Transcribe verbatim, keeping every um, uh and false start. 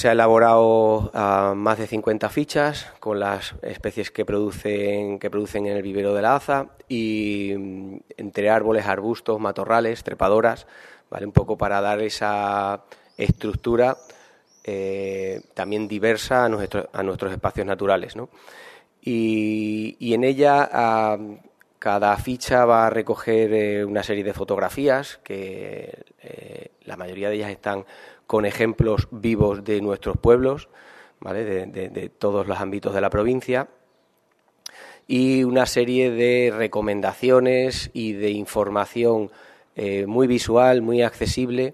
Se ha elaborado uh, más de cincuenta fichas con las especies que producen, que producen en el vivero de la Aza y um, entre árboles, arbustos, matorrales, trepadoras, ¿vale? Un poco para dar esa estructura eh, también diversa a, nuestro, a nuestros espacios naturales, ¿no? Y, y en ella uh, cada ficha va a recoger eh, una serie de fotografías que eh, la mayoría de ellas están con ejemplos vivos de nuestros pueblos, ¿vale? de, de, de todos los ámbitos de la provincia, y una serie de recomendaciones y de información eh, muy visual, muy accesible,